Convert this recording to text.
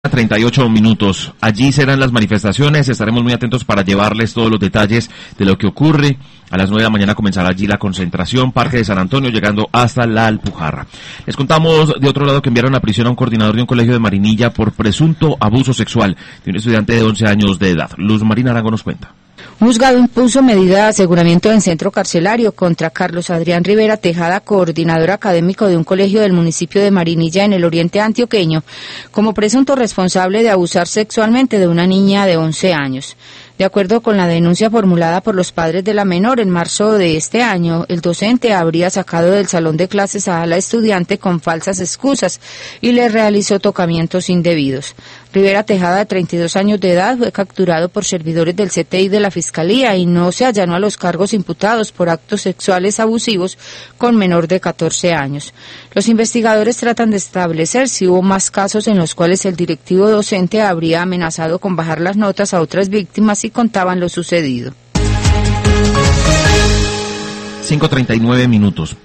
38 minutos. Allí serán las manifestaciones. Estaremos muy atentos para llevarles todos los detalles de lo que ocurre. A las 9 de la mañana comenzará allí la concentración, Parque de San Antonio, llegando hasta la Alpujarra. Les contamos de otro lado que enviaron a prisión a un coordinador de un colegio de Marinilla por presunto abuso sexual de un estudiante de 11 años de edad. Luz Marina Arango nos cuenta. Un juzgado impuso medida de aseguramiento en centro carcelario contra Carlos Adrián Rivera Tejada, coordinador académico de un colegio del municipio de Marinilla en el oriente antioqueño, como presunto responsable de abusar sexualmente de una niña de 11 años. De acuerdo con la denuncia formulada por los padres de la menor, en marzo de este año, el docente habría sacado del salón de clases a la estudiante con falsas excusas y le realizó tocamientos indebidos. Rivera Tejada, de 32 años de edad, fue capturado por servidores del CTI de la Fiscalía y no se allanó a los cargos imputados por actos sexuales abusivos con menor de 14 años. Los investigadores tratan de establecer si hubo más casos en los cuales el directivo docente habría amenazado con bajar las notas a otras víctimas y contaban lo sucedido. 5:39 minutos.